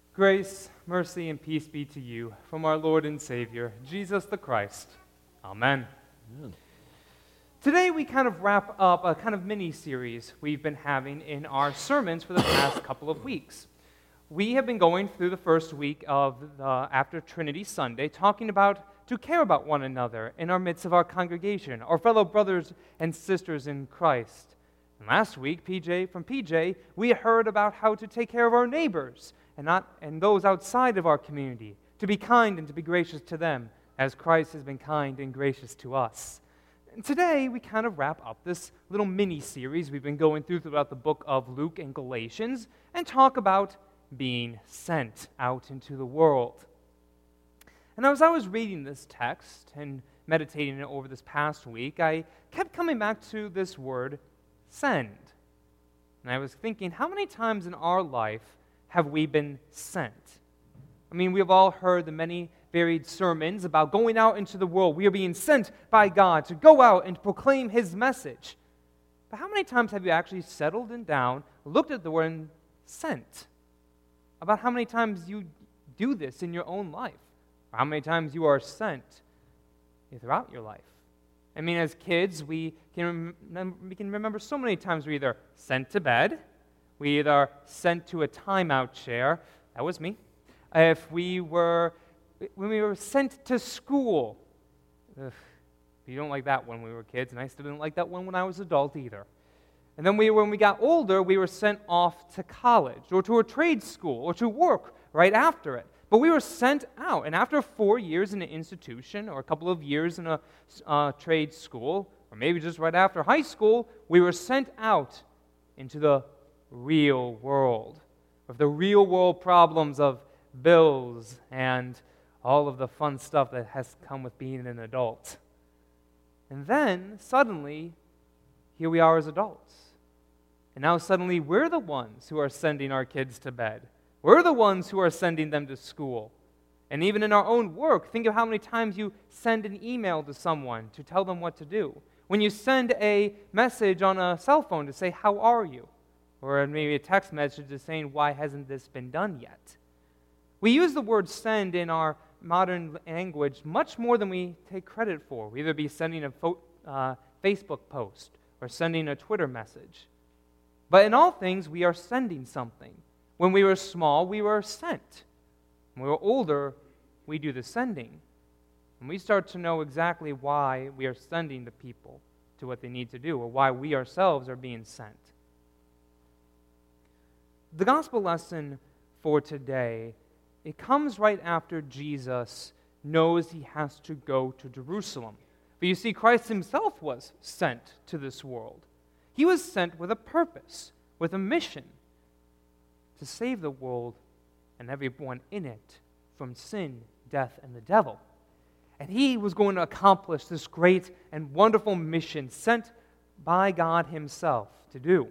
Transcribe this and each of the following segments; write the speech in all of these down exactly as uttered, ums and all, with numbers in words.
Grace, mercy, and peace be to you from our Lord and Savior, Jesus the Christ. Amen. Amen. Today we kind of wrap up a kind of mini-series we've been having in our sermons for the past couple of weeks. We have been going through the first week of the, after Trinity Sunday, talking about to care about one another in our midst of our congregation, our fellow brothers and sisters in Christ. And last week, P J from P J, we heard about how to take care of our neighbors and not and those outside of our community, to be kind and to be gracious to them, as Christ has been kind and gracious to us. And today, we kind of wrap up this little mini-series we've been going through throughout the book of Luke and Galatians and talk about being sent out into the world. And as I was reading this text and meditating it over this past week, I kept coming back to this word, send. And I was thinking, how many times in our life have we been sent? I mean, we have all heard the many varied sermons about going out into the world. We are being sent by God to go out and proclaim His message. But how many times have you actually settled and down, looked at the word sent? About how many times you do this in your own life? Or how many times you are sent throughout your life? I mean, as kids, we can remember, we can remember so many times we're either sent to bed, we either sent to a timeout chair. That was me. If we were, when we were sent to school. Ugh, you don't like that when we were kids, and I still didn't like that one when I was an adult either. And then we, when we got older, we were sent off to college or to a trade school or to work right after it. But we were sent out, and after four years in an institution or a couple of years in a uh, trade school, or maybe just right after high school, we were sent out into the real world, with the real world problems of bills and all of the fun stuff that has come with being an adult. And then, suddenly, here we are as adults. And now suddenly we're the ones who are sending our kids to bed. We're the ones who are sending them to school. And even in our own work, think of how many times you send an email to someone to tell them what to do. When you send a message on a cell phone to say, how are you? Or maybe a text message just saying, why hasn't this been done yet? We use the word send in our modern language much more than we take credit for. We either be sending a fo- uh, Facebook post or sending a Twitter message. But in all things, we are sending something. When we were small, we were sent. When we were older, we do the sending. And we start to know exactly why we are sending the people to what they need to do, or why we ourselves are being sent. The gospel lesson for today, it comes right after Jesus knows he has to go to Jerusalem. But you see, Christ himself was sent to this world. He was sent with a purpose, with a mission, to save the world and everyone in it from sin, death, and the devil. And he was going to accomplish this great and wonderful mission sent by God himself to do.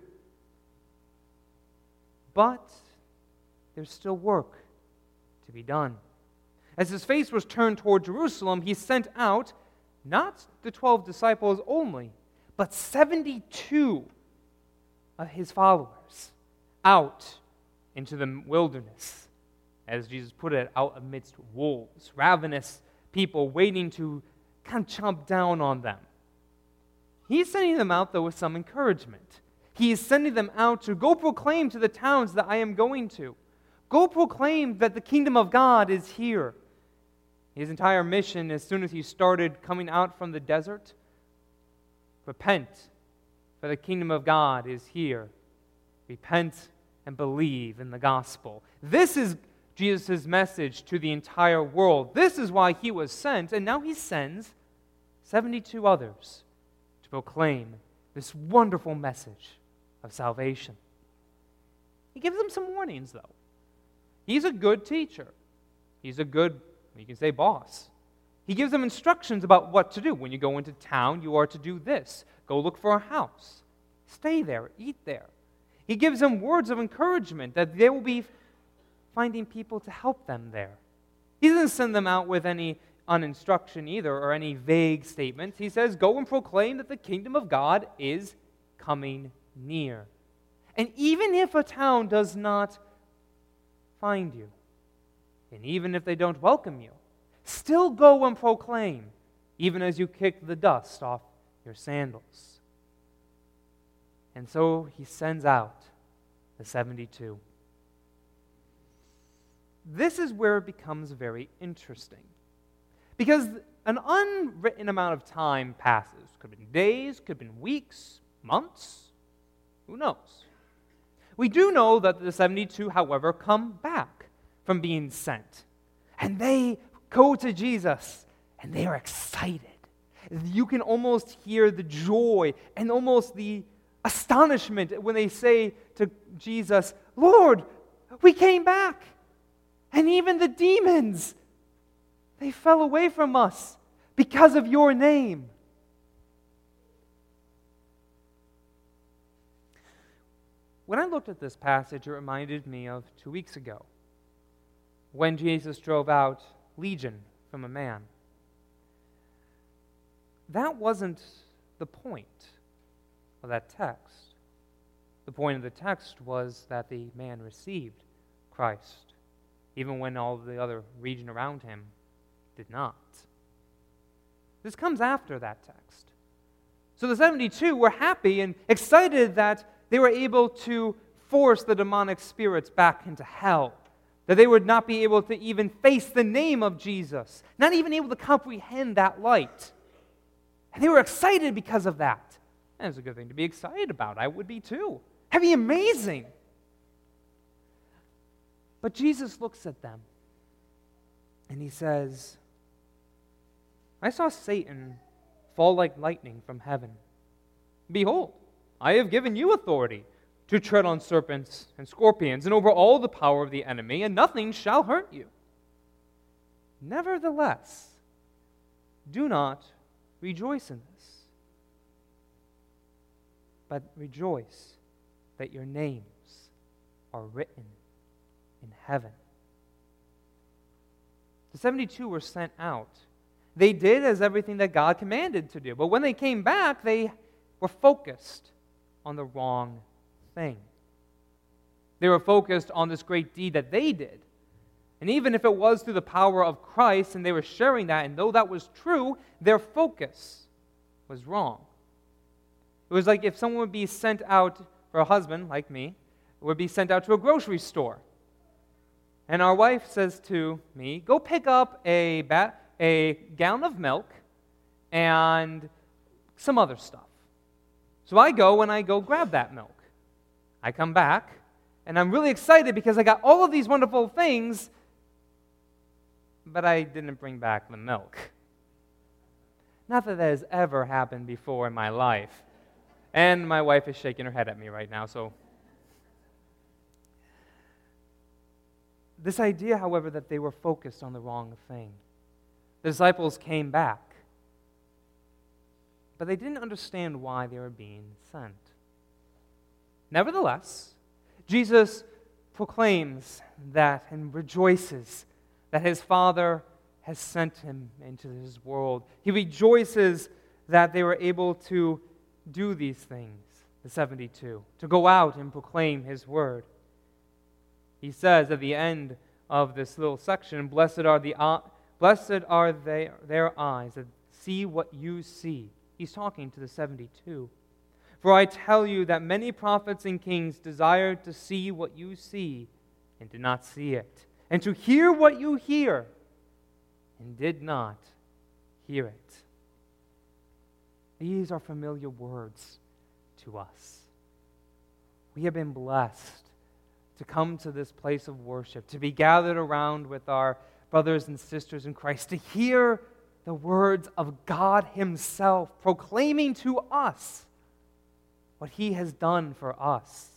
But there's still work to be done. As his face was turned toward Jerusalem, he sent out not the twelve disciples only, but seventy-two of his followers out into the wilderness, as Jesus put it, out amidst wolves, ravenous people waiting to kind of chomp down on them. He's sending them out, though, with some encouragement. He is sending them out to go proclaim to the towns that I am going to. Go proclaim that the kingdom of God is here. His entire mission, as soon as he started coming out from the desert, repent, for the kingdom of God is here. Repent and believe in the gospel. This is Jesus' message to the entire world. This is why he was sent, and now he sends seventy-two others to proclaim this wonderful message of salvation. He gives them some warnings, though. He's a good teacher. He's a good, you can say, boss. He gives them instructions about what to do. When you go into town, you are to do this. Go look for a house. Stay there. Eat there. He gives them words of encouragement that they will be finding people to help them there. He doesn't send them out with any uninstruction either or any vague statements. He says, go and proclaim that the kingdom of God is coming near. And even if a town does not find you, And even if they don't welcome you, still go and proclaim, even as you kick the dust off your sandals. And so he sends out the seventy-two. This is where it becomes very interesting. Because an unwritten amount of time passes. Could have been days, could have been weeks, months. Who knows? We do know that the seventy-two, however, come back from being sent. And they go to Jesus, and they are excited. You can almost hear the joy and almost the astonishment when they say to Jesus, Lord, we came back. And even the demons, they fell away from us because of your name. When I looked at this passage, it reminded me of two weeks ago when Jesus drove out Legion from a man. That wasn't the point of that text. The point of the text was that the man received Christ, even when all the other region around him did not. This comes after that text. So the seventy-two were happy and excited that they were able to force the demonic spirits back into hell, that they would not be able to even face the name of Jesus, not even able to comprehend that light. And they were excited because of that. And it's a good thing to be excited about. I would be too. That'd be amazing. But Jesus looks at them and he says, I saw Satan fall like lightning from heaven. Behold, I have given you authority to tread on serpents and scorpions and over all the power of the enemy, and nothing shall hurt you. Nevertheless, do not rejoice in this, but rejoice that your names are written in heaven. The seventy-two were sent out. They did as everything that God commanded to do. But when they came back, they were focused on the wrong thing. They were focused on this great deed that they did. And even if it was through the power of Christ and they were sharing that, and though that was true, their focus was wrong. It was like if someone would be sent out, for a husband like me, would be sent out to a grocery store. And our wife says to me, go pick up a, bat, a gallon of milk and some other stuff. So I go and I go grab that milk. I come back, and I'm really excited because I got all of these wonderful things, but I didn't bring back the milk. Not that that has ever happened before in my life. And my wife is shaking her head at me right now, so. This idea, however, that they were focused on the wrong thing. The disciples came back, but they didn't understand why they were being sent. Nevertheless, Jesus proclaims that and rejoices that his Father has sent him into this world. He rejoices that they were able to do these things, the seventy-two, to go out and proclaim his word. He says at the end of this little section, Blessed are the uh, blessed are they, their eyes that see what you see. He's talking to the seventy-two. For I tell you that many prophets and kings desired to see what you see and did not see it, and to hear what you hear and did not hear it. These are familiar words to us. We have been blessed to come to this place of worship, to be gathered around with our brothers and sisters in Christ, to hear the words of God himself proclaiming to us what he has done for us.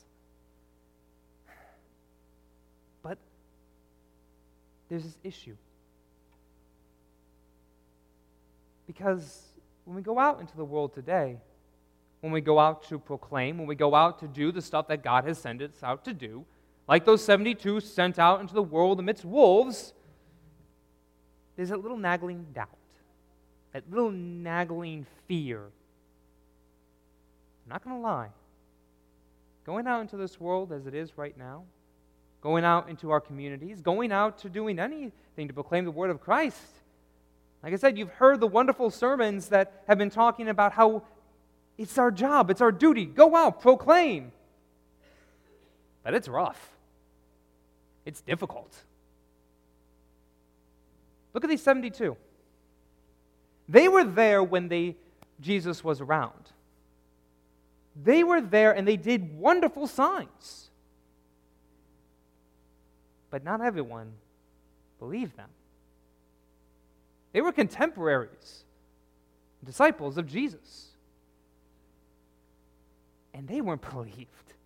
But there's this issue. Because when we go out into the world today, when we go out to proclaim, when we go out to do the stuff that God has sent us out to do, like those seventy-two sent out into the world amidst wolves, there's a little nagging doubt, that little nagging fear. I'm not going to lie. Going out into this world as it is right now, going out into our communities, going out to doing anything to proclaim the word of Christ. Like I said, you've heard the wonderful sermons that have been talking about how it's our job, it's our duty. Go out, proclaim. But it's rough. It's difficult. Look at these seventy-two. They were there when they, Jesus was around. They were there and they did wonderful signs. But not everyone believed them. They were contemporaries, disciples of Jesus. And they weren't believed.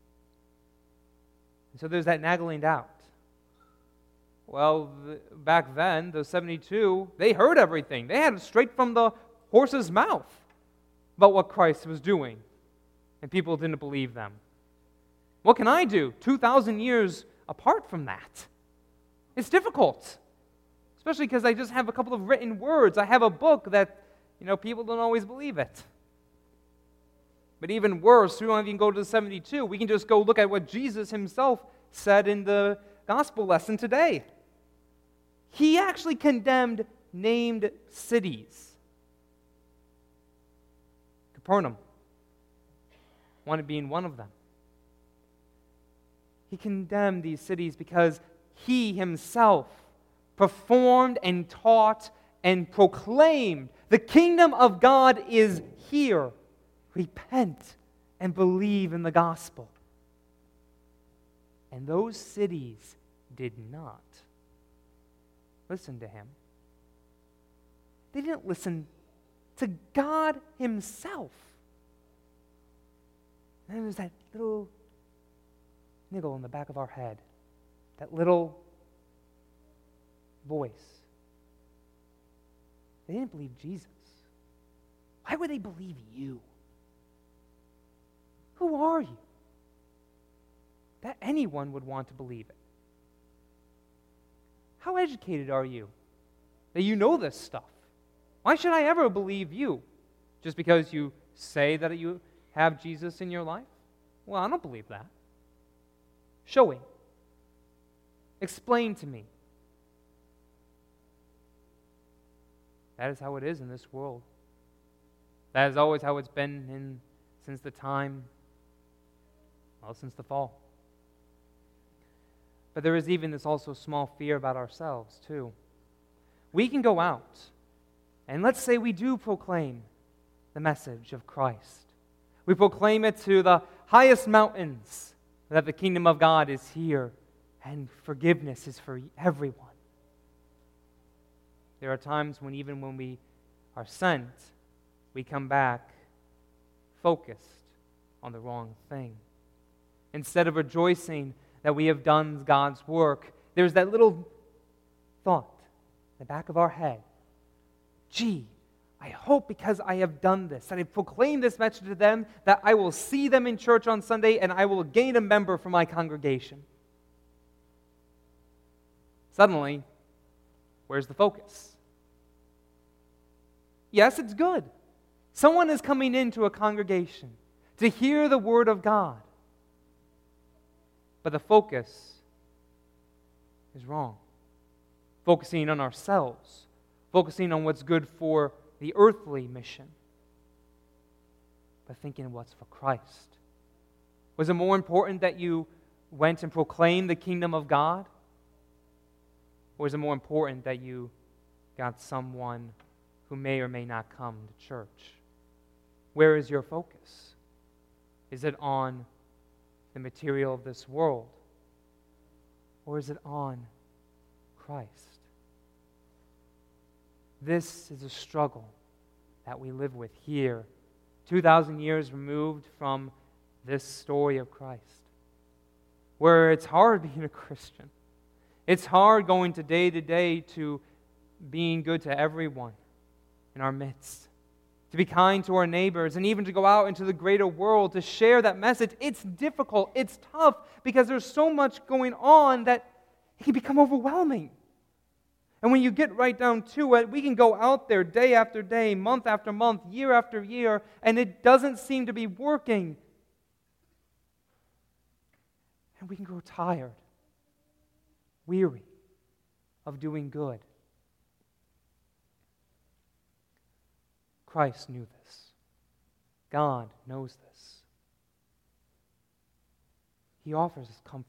And so there's that nagging doubt. Well, th- back then, those seventy-two, they heard everything. They had it straight from the horse's mouth about what Christ was doing. And people didn't believe them. What can I do two thousand years apart from that? It's difficult. Especially because I just have a couple of written words. I have a book that, you know, people don't always believe it. But even worse, we don't even go to the seventy-two. We can just go look at what Jesus himself said in the gospel lesson today. He actually condemned named cities. Capernaum, one being one of them. He condemned these cities because he himself performed and taught and proclaimed, the kingdom of God is here. Repent and believe in the gospel. And those cities did not listen to him. They didn't listen to God himself. And there's that little niggle in the back of our head, that little voice. They didn't believe Jesus. Why would they believe you? Who are you? That anyone would want to believe it. How educated are you that you know this stuff? Why should I ever believe you? Just because you say that you have Jesus in your life? Well, I don't believe that. Show me. Explain to me. That is how it is in this world. That is always how it's been in since the time, well, since the fall. But there is even this also small fear about ourselves, too. We can go out, and let's say we do proclaim the message of Christ. We proclaim it to the highest mountains, that the kingdom of God is here, and forgiveness is for everyone. There are times when even when we are sent, we come back focused on the wrong thing. Instead of rejoicing that we have done God's work, there's that little thought in the back of our head. Gee, I hope because I have done this, that I proclaimed this message to them, that I will see them in church on Sunday and I will gain a member for my congregation. Suddenly, where's the focus? Yes, it's good. Someone is coming into a congregation to hear the word of God. But the focus is wrong. Focusing on ourselves. Focusing on what's good for the earthly mission. But thinking what's for Christ. Was it more important that you went and proclaimed the kingdom of God? Or is it more important that you got someone who may or may not come to church? Where is your focus? Is it on the material of this world? Or is it on Christ? This is a struggle that we live with here, two thousand years removed from this story of Christ, where it's hard being a Christian. It's hard going to day to day to being good to everyone in our midst, to be kind to our neighbors, and even to go out into the greater world to share that message. It's difficult, it's tough, because there's so much going on that it can become overwhelming. And when you get right down to it, we can go out there day after day, month after month, year after year, and it doesn't seem to be working. And we can grow tired. weary of doing good. Christ knew this. God knows this. He offers us comfort.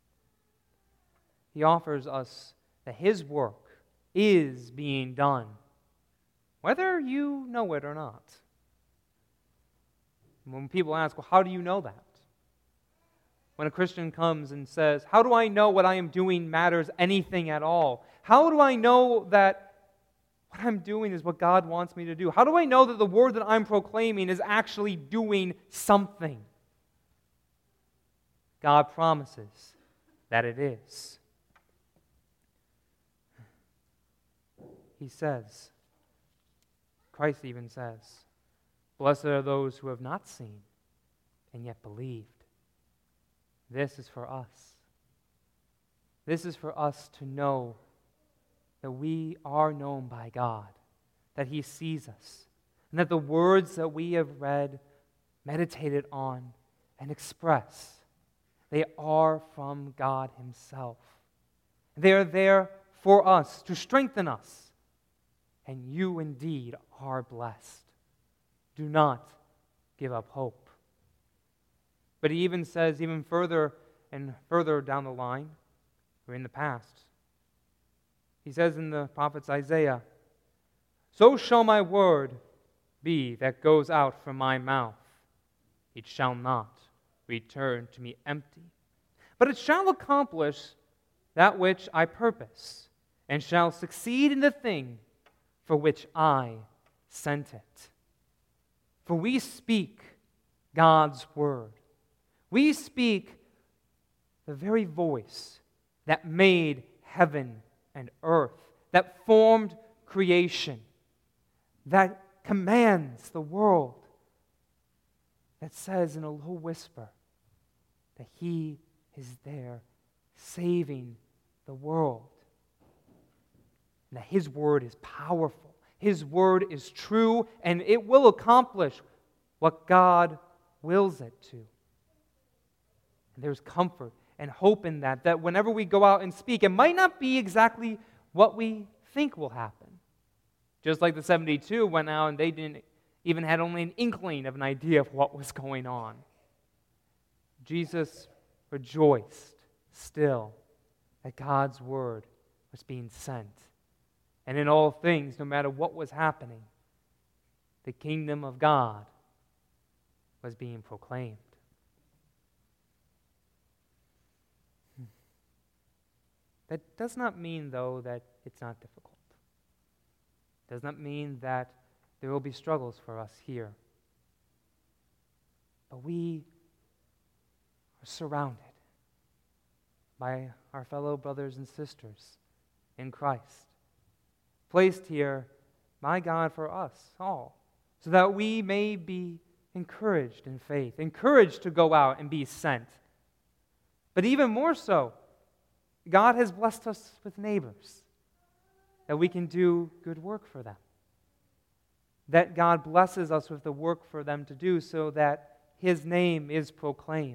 He offers us that His work is being done, whether you know it or not. When people ask, well, how do you know that? When a Christian comes and says, how do I know what I am doing matters anything at all? How do I know that what I'm doing is what God wants me to do? How do I know that the word that I'm proclaiming is actually doing something? God promises that it is. He says, Christ even says, blessed are those who have not seen and yet believed. This is for us. This is for us to know that we are known by God, that He sees us, and that the words that we have read, meditated on, and express, they are from God Himself. They are there for us, to strengthen us, and you indeed are blessed. Do not give up hope. But He even says, even further and further down the line, or in the past, He says in the prophet Isaiah, so shall my word be that goes out from my mouth. It shall not return to me empty, but it shall accomplish that which I purpose, and shall succeed in the thing for which I sent it. For we speak God's word. We speak the very voice that made heaven and earth, that formed creation, that commands the world, that says in a low whisper that He is there saving the world, and that His word is powerful, His word is true, and it will accomplish what God wills it to. And there's comfort and hope in that, that whenever we go out and speak, it might not be exactly what we think will happen. Just like the seventy-two went out and they didn't even had only an inkling of an idea of what was going on. Jesus rejoiced still that God's word was being sent. And in all things, no matter what was happening, the kingdom of God was being proclaimed. That does not mean, though, that it's not difficult. It does not mean that there will be struggles for us here. But we are surrounded by our fellow brothers and sisters in Christ, placed here by God for us all, so that we may be encouraged in faith, encouraged to go out and be sent. But even more so, God has blessed us with neighbors, that we can do good work for them. That God blesses us with the work for them to do so that His name is proclaimed.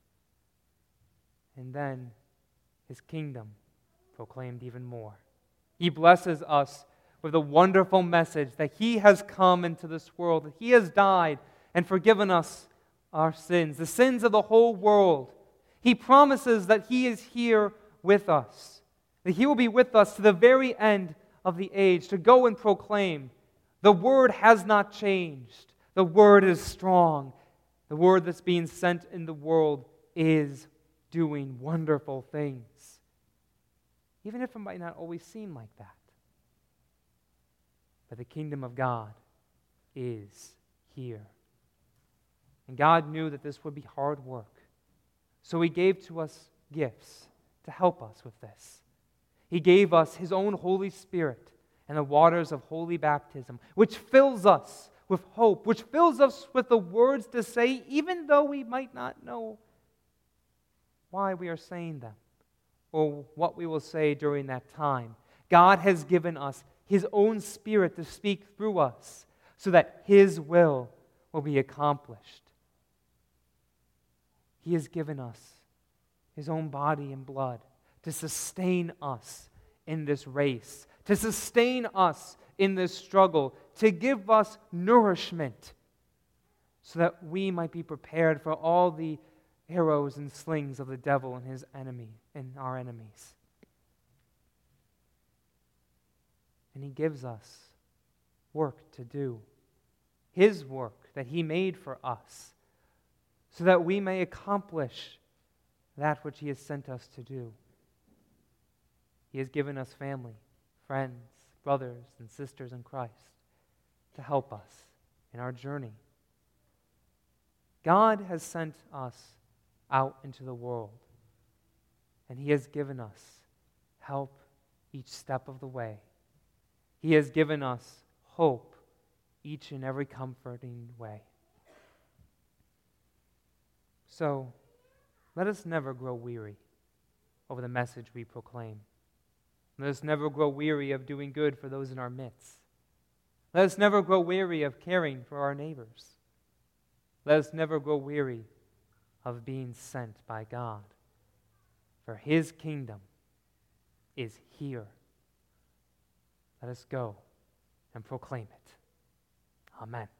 And then His kingdom proclaimed even more. He blesses us with a wonderful message that He has come into this world, that He has died and forgiven us our sins, the sins of the whole world. He promises that He is here with us, that He will be with us to the very end of the age, to go and proclaim, the word has not changed. The word is strong. The word that's being sent in the world is doing wonderful things, even if it might not always seem like that. But the kingdom of God is here. And God knew that this would be hard work, so He gave to us gifts to help us with this. He gave us His own Holy Spirit and the waters of holy baptism, which fills us with hope, which fills us with the words to say, even though we might not know why we are saying them or what we will say during that time. God has given us His own Spirit to speak through us so that His will will be accomplished. He has given us His own body and blood to sustain us in this race, to sustain us in this struggle, to give us nourishment so that we might be prepared for all the arrows and slings of the devil and his enemy and our enemies. And he gives us work to do, his work that he made for us, so that we may accomplish that which he has sent us to do. He has given us family, friends, brothers, and sisters in Christ to help us in our journey. God has sent us out into the world, and he has given us help each step of the way. He has given us hope each and every comforting way. So, let us never grow weary over the message we proclaim. Let us never grow weary of doing good for those in our midst. Let us never grow weary of caring for our neighbors. Let us never grow weary of being sent by God. For his kingdom is here. Let us go and proclaim it. Amen.